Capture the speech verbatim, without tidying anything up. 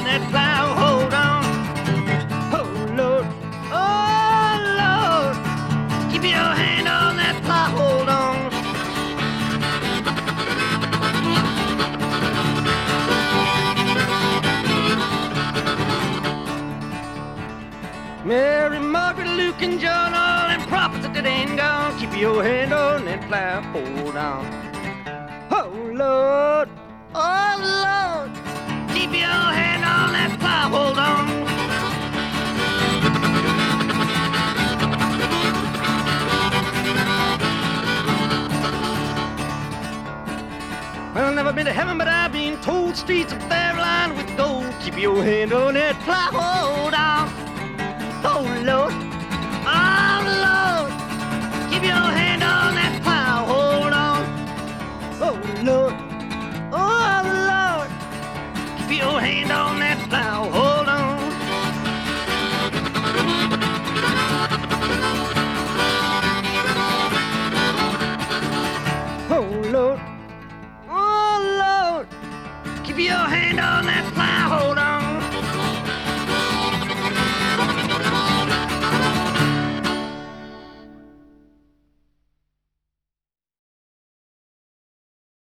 that plow, hold on. Oh, Lord, oh, Lord, keep your hand on that plow, hold on. Mary, Margaret, Luke, and John, all them prophets that ain't gone. Keep your hand on that plow, hold on. Oh, Lord, oh, Lord, keep your hand on that plow, hold on. Well, I've never been to heaven, but I've been told streets up there lined with gold. Keep your hand on that plow, hold on. Oh, Lord, oh, Lord, keep your hand on that plow, hold on. Oh, Lord, oh, Lord, keep your hand on that plow, hold on. Oh, Lord, oh, Lord, keep your hand on that plow, hold on.